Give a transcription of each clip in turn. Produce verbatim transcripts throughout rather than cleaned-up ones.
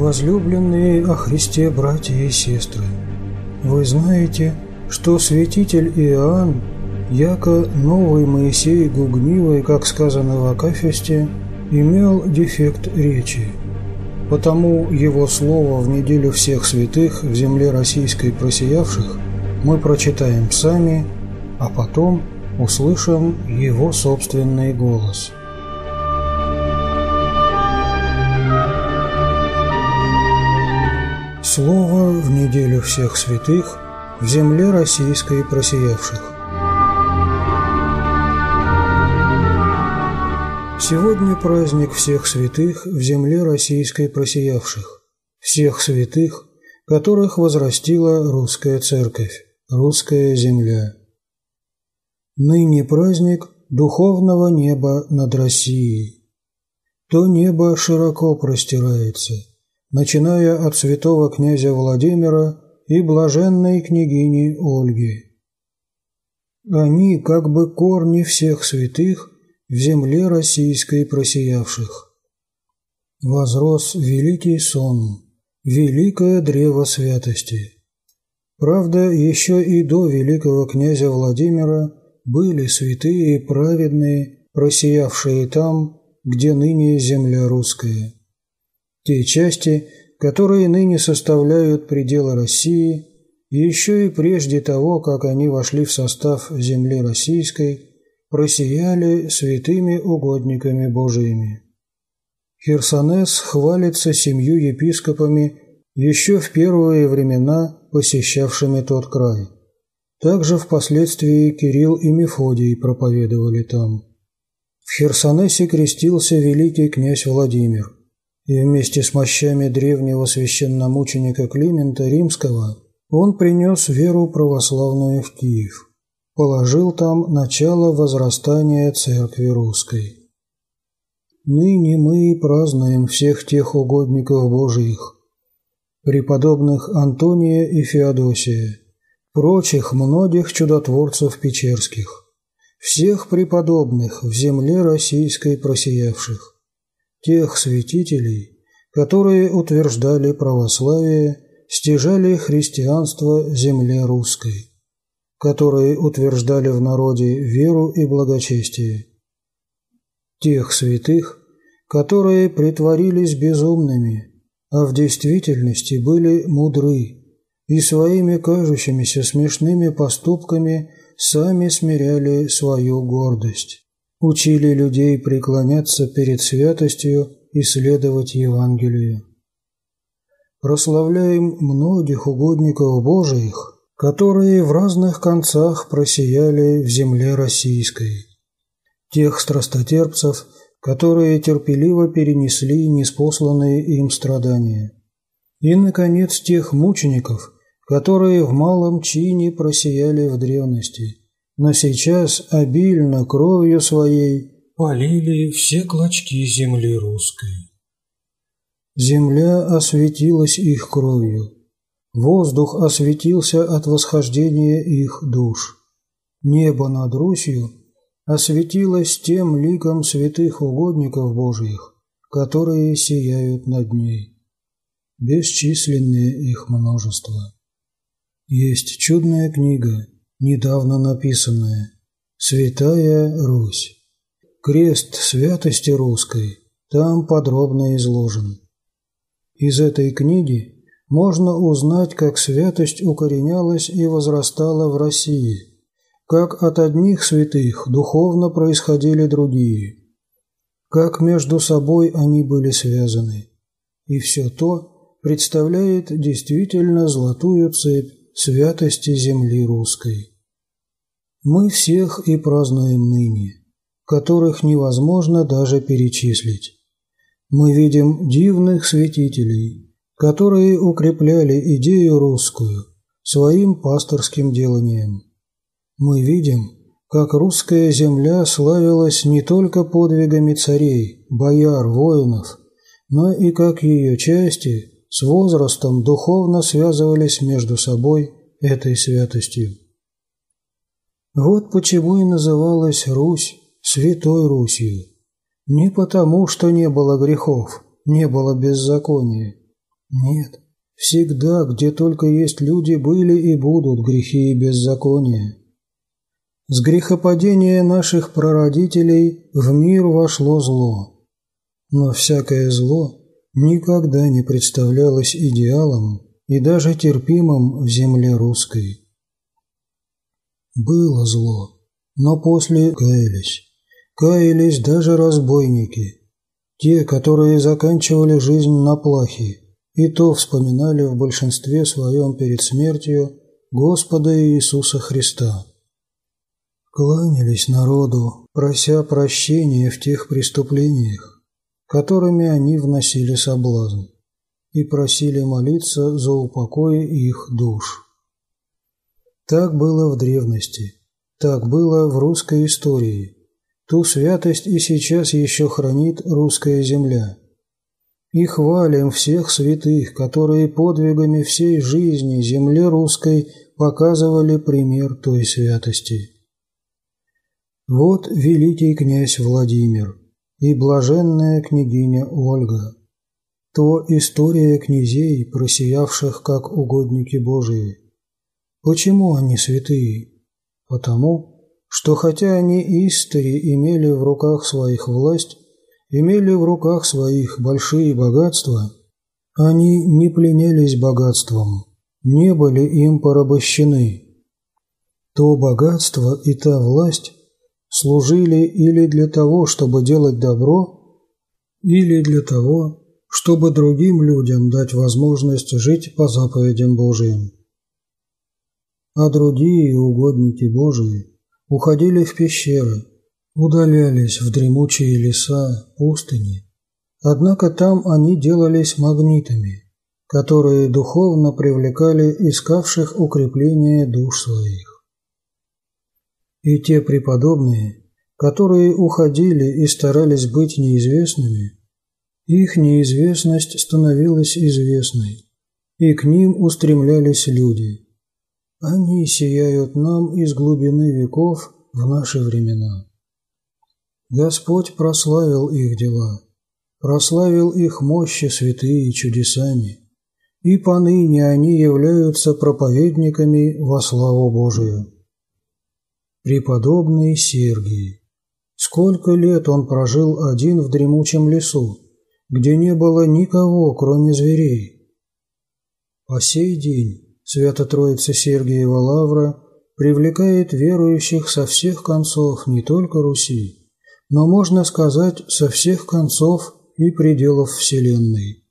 Возлюбленные о Христе братья и сестры, вы знаете, что святитель Иоанн, яко новый Моисей гугнивый, как сказано в Акафисте, имел дефект речи. Потому его слово в неделю всех святых в земле российской просиявших мы прочитаем сами, а потом услышим его собственный голос. Слово в неделю всех святых в земле российской просиявших. Сегодня праздник всех святых в земле российской просиявших, всех святых, которых возрастила русская церковь, русская земля. Ныне праздник духовного неба над Россией. То небо широко простирается, начиная от святого князя Владимира и блаженной княгини Ольги. Они как бы корни всех святых в земле российской просиявших. Возрос великий сон, великое древо святости. Правда, еще и до великого князя Владимира были святые и праведные, просиявшие там, где ныне земля русская. Те части, которые ныне составляют пределы России, еще и прежде того, как они вошли в состав земли российской, просияли святыми угодниками Божиими. Херсонес хвалится семью епископами, еще в первые времена посещавшими тот край. Также впоследствии Кирилл и Мефодий проповедовали там. В Херсонесе крестился великий князь Владимир, и вместе с мощами древнего священномученика Климента Римского он принес веру православную в Киев, положил там начало возрастания Церкви Русской. Ныне мы празднуем всех тех угодников Божиих, преподобных Антония и Феодосия, прочих многих чудотворцев печерских, всех преподобных в земле российской просиявших, тех святителей, которые утверждали православие, стяжали христианство земле русской, которые утверждали в народе веру и благочестие, тех святых, которые притворились безумными, а в действительности были мудры и своими кажущимися смешными поступками сами смиряли свою гордость. Учили людей преклоняться перед святостью и следовать Евангелию. Прославляем многих угодников Божиих, которые в разных концах просияли в земле российской. Тех страстотерпцев, которые терпеливо перенесли ниспосланные им страдания. И, наконец, тех мучеников, которые в малом чине просияли в древности, но сейчас обильно кровью своей полили все клочки земли русской. Земля осветилась их кровью, воздух осветился от восхождения их душ, небо над Русью осветилось тем ликом святых угодников Божиих, которые сияют над ней. Бесчисленное их множество. Есть чудная книга, недавно написанная «Святая Русь». Крест святости русской там подробно изложен. Из этой книги можно узнать, как святость укоренялась и возрастала в России, как от одних святых духовно происходили другие, как между собой они были связаны. И все то представляет действительно золотую цепь святости земли русской. Мы всех и празднуем ныне, которых невозможно даже перечислить. Мы видим дивных святителей, которые укрепляли идею русскую своим пасторским деланием. Мы видим, как русская земля славилась не только подвигами царей, бояр, воинов, но и как ее части с возрастом духовно связывались между собой этой святостью. Вот почему и называлась Русь Святой Русью. Не потому, что не было грехов, не было беззакония, Нет, всегда, где только есть люди, были и будут грехи и беззакония. С грехопадения наших прародителей в мир вошло зло, но всякое зло никогда не представлялось идеалом и даже терпимым в земле русской. Было зло, но после каялись. Каялись даже разбойники, те, которые заканчивали жизнь на плахе, и то вспоминали в большинстве своем перед смертью Господа Иисуса Христа. Кланялись народу, прося прощения в тех преступлениях, которыми они вносили соблазн, и просили молиться за упокой их душ. Так было в древности, так было в русской истории. Ту святость и сейчас еще хранит русская земля. И хвалим всех святых, которые подвигами всей жизни земле русской показывали пример той святости. Вот великий князь Владимир и блаженная княгиня Ольга. То история князей, просиявших как угодники Божии. Почему они святые? Потому, что хотя они истори имели в руках своих власть, имели в руках своих большие богатства, они не пленялись богатством, не были им порабощены. То богатство и та власть служили или для того, чтобы делать добро, или для того, чтобы другим людям дать возможность жить по заповедям Божиим. А другие угодники Божии уходили в пещеры, удалялись в дремучие леса, пустыни. Однако там они делались магнитами, которые духовно привлекали искавших укрепления душ своих. И те преподобные, которые уходили и старались быть неизвестными, их неизвестность становилась известной, и к ним устремлялись люди. Они сияют нам из глубины веков в наши времена. Господь прославил их дела, прославил их мощи святые чудесами, и поныне они являются проповедниками во славу Божию. Преподобный Сергий. Сколько лет он прожил один в дремучем лесу, где не было никого, кроме зверей. По сей день Свято-Троица Сергиева Лавра привлекает верующих со всех концов не только Руси, но, можно сказать, со всех концов и пределов Вселенной.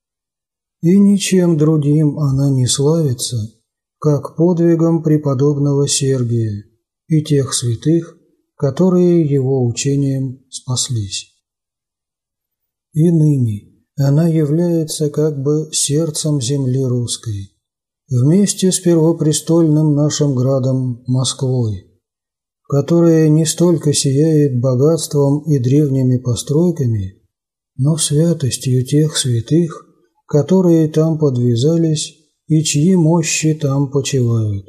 И ничем другим она не славится, как подвигом преподобного Сергия и тех святых, которые его учением спаслись. И ныне она является как бы сердцем земли русской, вместе с первопрестольным нашим градом Москвой, которая не столько сияет богатством и древними постройками, но святостью тех святых, которые там подвязались и чьи мощи там почивают.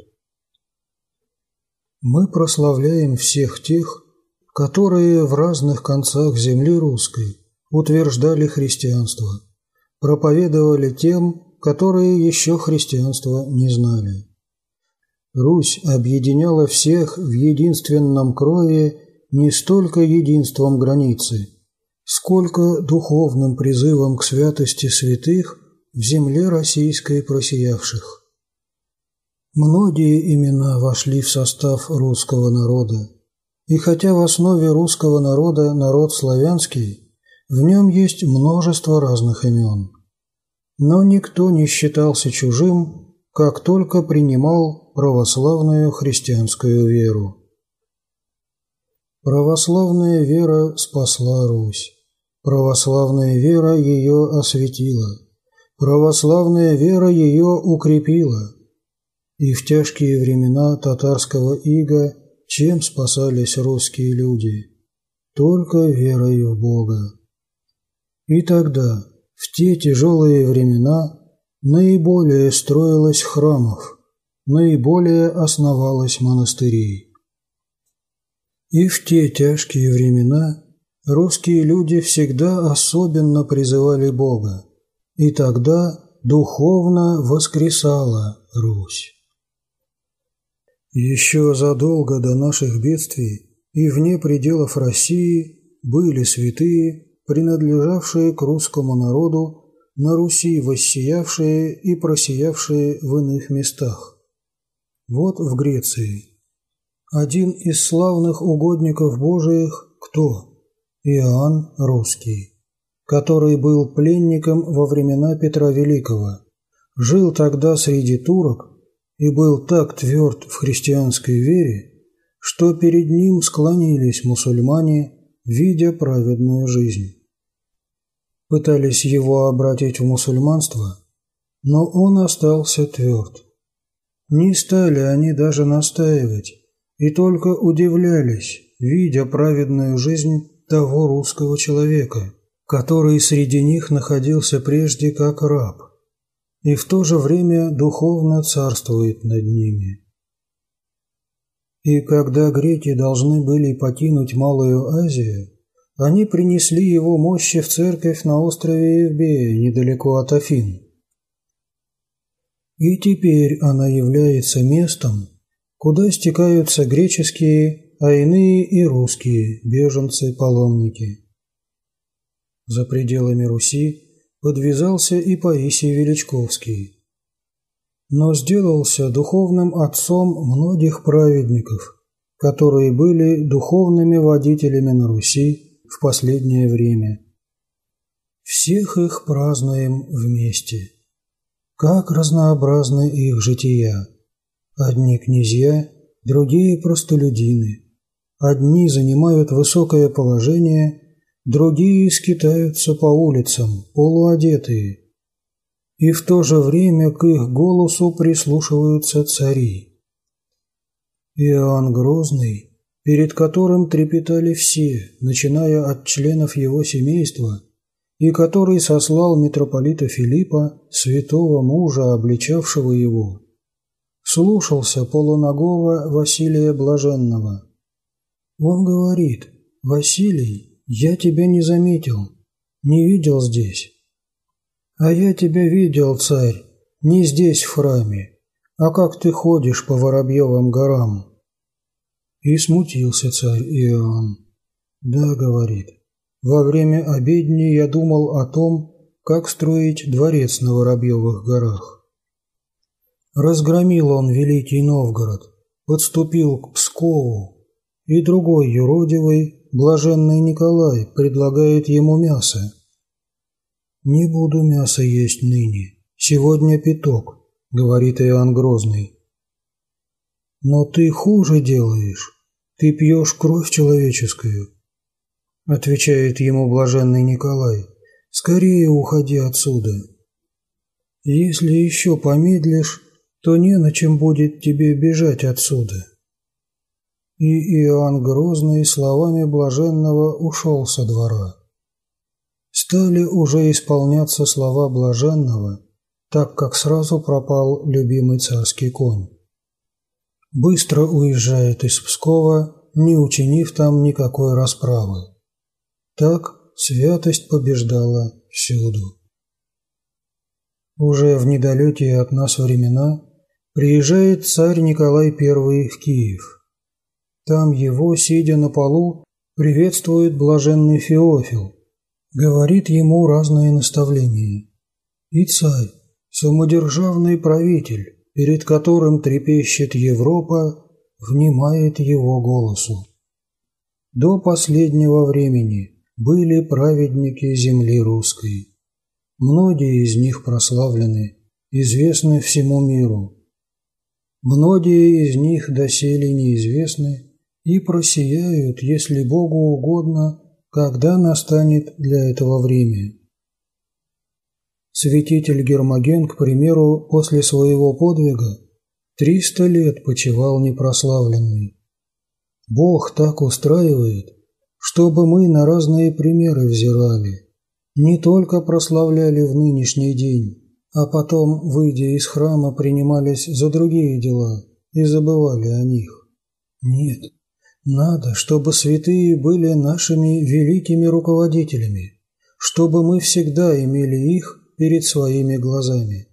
Мы прославляем всех тех, которые в разных концах земли русской утверждали христианство, проповедовали тем, которые еще христианства не знали. Русь объединяла всех в единственном крови не столько единством границы, сколько духовным призывом к святости святых в земле российской просиявших. Многие имена вошли в состав русского народа, и хотя в основе русского народа народ славянский, в нем есть множество разных имен. Но никто не считался чужим, как только принимал православную христианскую веру. Православная вера спасла Русь, православная вера ее осветила, православная вера ее укрепила. И в тяжкие времена татарского ига чем спасались русские люди? Только верой в Бога. И тогда, в те тяжелые времена, наиболее строилось храмов, наиболее основалось монастырей. И в те тяжкие времена русские люди всегда особенно призывали Бога, и тогда духовно воскресала Русь. Еще задолго до наших бедствий и вне пределов России были святые, принадлежавшие к русскому народу, на Руси воссиявшие и просиявшие в иных местах. Вот в Греции. Один из славных угодников Божиих кто? Иоанн Русский, который был пленником во времена Петра Великого, жил тогда среди турок и был так тверд в христианской вере, что перед ним склонились мусульмане, видя праведную жизнь. Пытались его обратить в мусульманство, но он остался тверд. Не стали они даже настаивать, и только удивлялись, видя праведную жизнь того русского человека, который среди них находился прежде как раб, и в то же время духовно царствует над ними. И когда греки должны были покинуть Малую Азию, они принесли его мощи в церковь на острове Евбея, недалеко от Афин. И теперь она является местом, куда стекаются греческие, а иные и русские беженцы-паломники. За пределами Руси подвязался и Паисий Величковский, но сделался духовным отцом многих праведников, которые были духовными водителями на Руси в последнее время. Всех их празднуем вместе. Как разнообразны их жития. Одни князья, другие простолюдины. Одни занимают высокое положение, другие скитаются по улицам, полуодетые. И в то же время к их голосу прислушиваются цари. Иоанн Грозный, перед которым трепетали все, начиная от членов его семейства, и который сослал митрополита Филиппа, святого мужа, обличавшего его, слушался полуногого Василия Блаженного. Он говорит: «Василий, я тебя не заметил, не видел здесь. А я тебя видел, царь, не здесь в храме, а как ты ходишь по Воробьевым горам». И смутился царь Иоанн. «Да, — говорит, — во время обедни я думал о том, как строить дворец на Воробьевых горах. Разгромил он великий Новгород, подступил к Пскову, и другой юродивый, блаженный Николай, предлагает ему мясо. «Не буду мясо есть ныне, сегодня пяток», — говорит Иоанн Грозный. «Но ты хуже делаешь, ты пьешь кровь человеческую», — отвечает ему блаженный Николай. «Скорее уходи отсюда. Если еще помедлишь, то не на чем будет тебе бежать отсюда». И Иоанн Грозный словами блаженного ушел со двора. Стали уже исполняться слова блаженного, так как сразу пропал любимый царский конь. Быстро уезжает из Пскова, не учинив там никакой расправы. Так святость побеждала всюду. Уже в недалекие от нас времена приезжает царь Николай Первый в Киев. Там его, сидя на полу, приветствует блаженный Феофил, говорит ему разные наставления. И царь, самодержавный правитель, перед которым трепещет Европа, внимает его голосу. До последнего времени были праведники земли русской. Многие из них прославлены, известны всему миру. Многие из них доселе неизвестны и просияют, если Богу угодно, когда настанет для этого время. Святитель Гермоген, к примеру, после своего подвига триста лет почивал непрославленный. Бог так устраивает, чтобы мы на разные примеры взирали, не только прославляли в нынешний день, а потом, выйдя из храма, принимались за другие дела и забывали о них. Нет, надо, чтобы святые были нашими великими руководителями, чтобы мы всегда имели их перед своими глазами.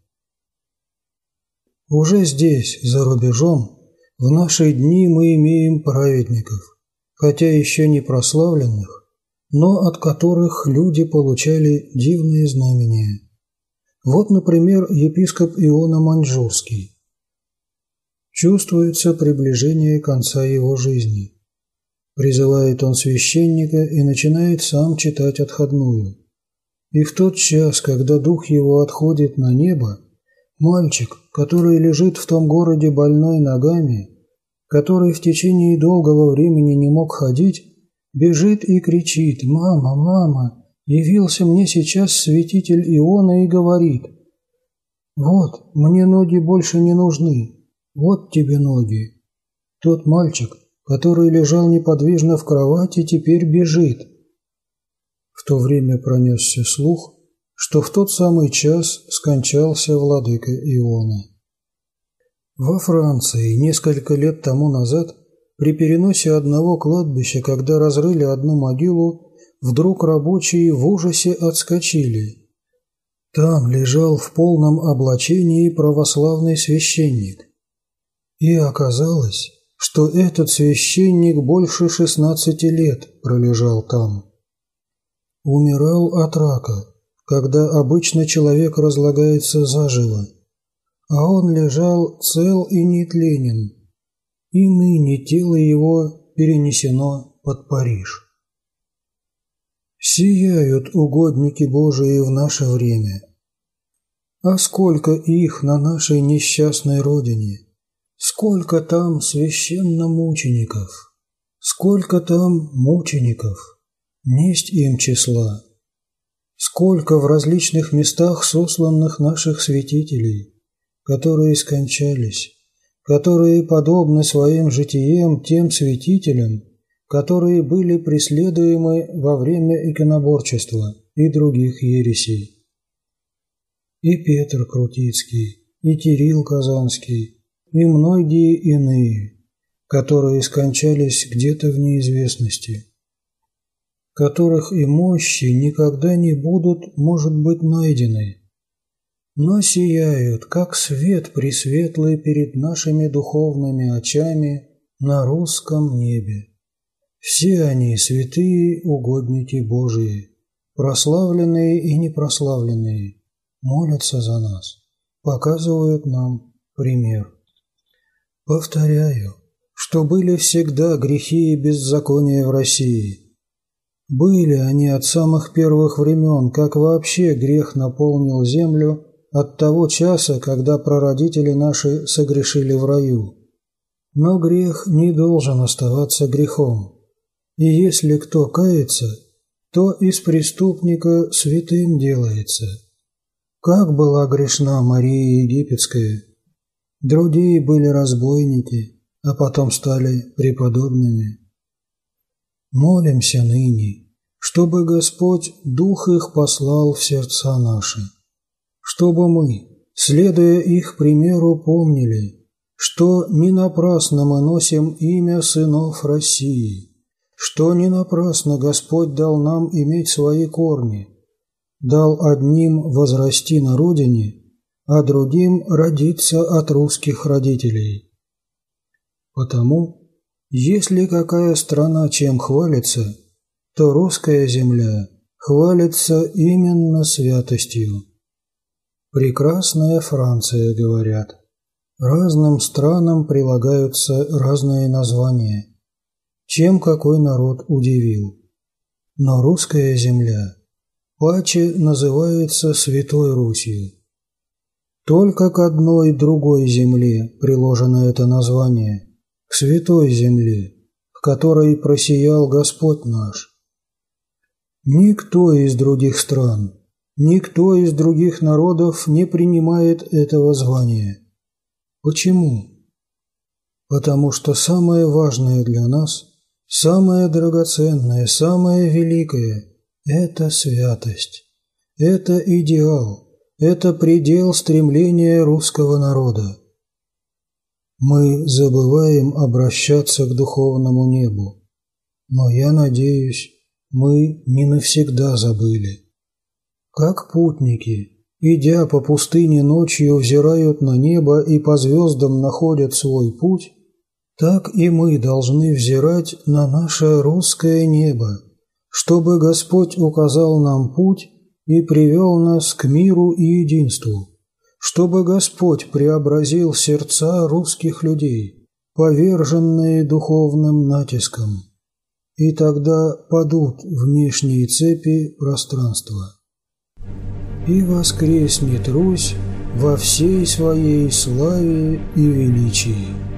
Уже здесь, за рубежом, в наши дни мы имеем праведников, хотя еще не прославленных, но от которых люди получали дивные знамения. Вот, например, епископ Иона Маньчжурский. Чувствуется приближение конца его жизни. Призывает он священника и начинает сам читать отходную. И в тот час, когда дух его отходит на небо, мальчик, который лежит в том городе больной ногами, который в течение долгого времени не мог ходить, бежит и кричит: «Мама, мама, явился мне сейчас святитель Иона и говорит: вот, мне ноги больше не нужны, вот тебе ноги». Тот мальчик, который лежал неподвижно в кровати, теперь бежит. В то время пронесся слух, что в тот самый час скончался владыка Иона. Во Франции несколько лет тому назад при переносе одного кладбища, когда разрыли одну могилу, вдруг рабочие в ужасе отскочили. Там лежал в полном облачении православный священник. И оказалось, что этот священник больше шестнадцати лет пролежал там. Умирал от рака, когда обычно человек разлагается заживо, а он лежал цел и нетленен, и ныне тело его перенесено под Париж. Сияют угодники Божии в наше время. А сколько их на нашей несчастной родине, сколько там священномучеников, сколько там мучеников, несть им числа, сколько в различных местах сосланных наших святителей, которые скончались, которые подобны своим житием тем святителям, которые были преследуемы во время иконоборчества и других ересей. И Петр Крутицкий, и Кирилл Казанский, и многие иные, которые скончались где-то в неизвестности, которых и мощи никогда не будут, может быть, найдены, но сияют, как свет пресветлый перед нашими духовными очами на русском небе. Все они святые угодники Божии, прославленные и непрославленные, молятся за нас, показывают нам пример. Повторяю, что были всегда грехи и беззакония в России. Были они от самых первых времен, как вообще грех наполнил землю от того часа, когда прародители наши согрешили в раю. Но грех не должен оставаться грехом. И если кто кается, то из преступника святым делается. Как была грешна Мария Египетская. Другие были разбойники, а потом стали преподобными. Молимся ныне, чтобы Господь Дух их послал в сердца наши, чтобы мы, следуя их примеру, помнили, что не напрасно мы носим имя сынов России, что не напрасно Господь дал нам иметь свои корни, дал одним возрасти на родине, а другим родиться от русских родителей. Потому, если какая страна чем хвалится, то русская земля хвалится именно святостью. Прекрасная Франция, говорят. Разным странам прилагаются разные названия, чем какой народ удивил. Но русская земля паче называется Святой Русью. Только к одной другой земле приложено это название, к Святой Земле, в которой просиял Господь наш. Никто из других стран, никто из других народов не принимает этого звания. Почему? Потому что самое важное для нас, самое драгоценное, самое великое – это святость, это идеал, это предел стремления русского народа. Мы забываем обращаться к духовному небу, но я надеюсь, мы не навсегда забыли. Как путники, идя по пустыне ночью, взирают на небо и по звездам находят свой путь, так и мы должны взирать на наше русское небо, чтобы Господь указал нам путь и привел нас к миру и единству, чтобы Господь преобразил сердца русских людей, поверженные духовным натиском, и тогда падут внешние цепи пространства. И воскреснет Русь во всей своей славе и величии.